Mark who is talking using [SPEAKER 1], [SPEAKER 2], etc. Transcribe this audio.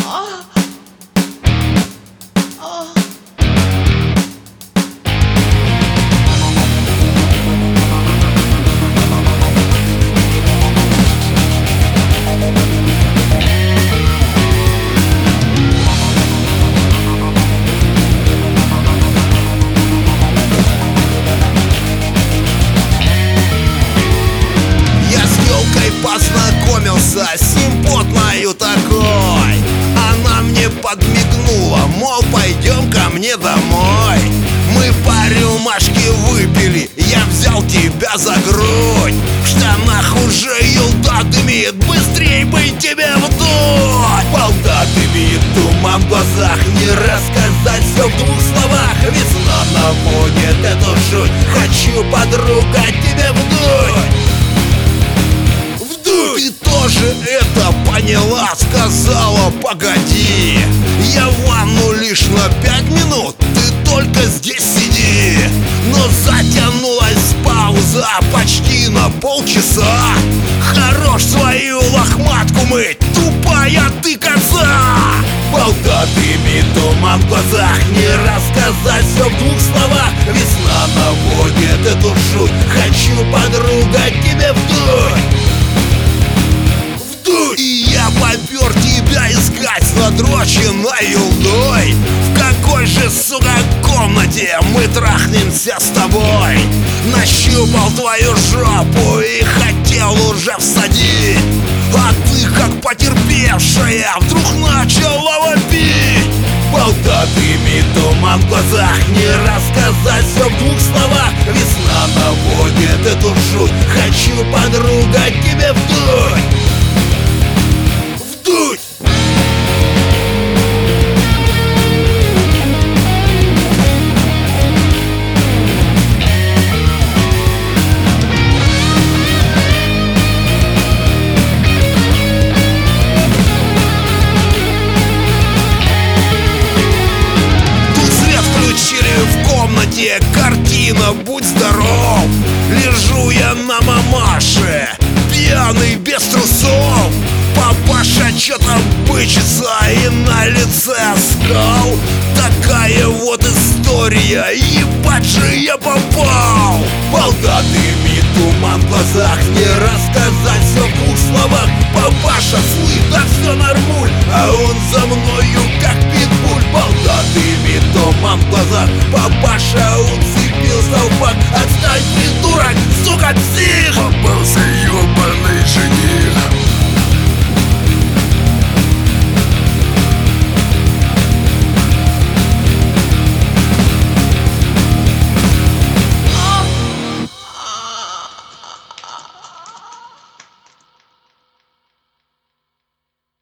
[SPEAKER 1] Познакомился с симпотною такой. Она мне подмигнула, мол, пойдем ко мне домой. Мы по рюмашке выпили, я взял тебя за грудь. В штанах уже елда дымит, быстрей бы тебе вдуть. Балда дымит, туман в глазах, не рассказать все в двух словах. Весна наводит эту жуть, хочу, подруга, тебе вдуть. Ты тоже это поняла, сказала, погоди, я в ванну лишь на 5 минут, ты только здесь сиди. Но затянулась пауза почти на полчаса. Хорош свою лохматку мыть, тупая ты коза. Балда дымит, туман в глазах, не рассказать все в двух словах. Весна наводит эту жуть, хочу, подруга, тебе вдуть. И я попер тебя искать с надроченной елдой. В какой же, сука, комнате мы трахнемся с тобой? Нащупал твою жопу и хотел уже всадить, а ты, как потерпевшая, вдруг начала вопить. Балда дымит, туман в глазах, не рассказать все в двух словах. Весна наводит эту жуть, хочу, подруга, тебе вдуть. Картина, будь здоров. Лежу я на мамаше, пьяный, без трусов. Папаша что-то бычится и на лице оскал. Такая вот история, ебать же я попал. Балда дымит, туман в глазах, не рассказать все в двух словах. Папаша, слышь, да все нормуль, а он за мною как питбуль. Балда дымит, туман в глазах, папаша уцепился в бак. Отстань, придурок, сука, псих!